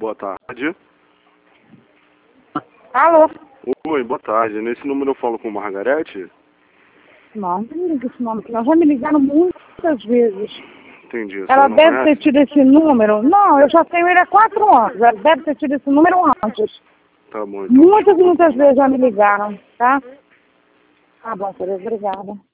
boa tarde. Alô? Oi, boa tarde. Nesse número eu falo com Margarete? Não me liga esse nome, que nós já me ligaram muitas vezes. Entendi. Ela Não deve conhece? ter tido esse número. Não, eu já tenho ele há 4 anos. Ela deve ter tido esse número antes. Tá bom, então. Muitas vezes já me ligaram, tá? Tá bom, Tereza, obrigada.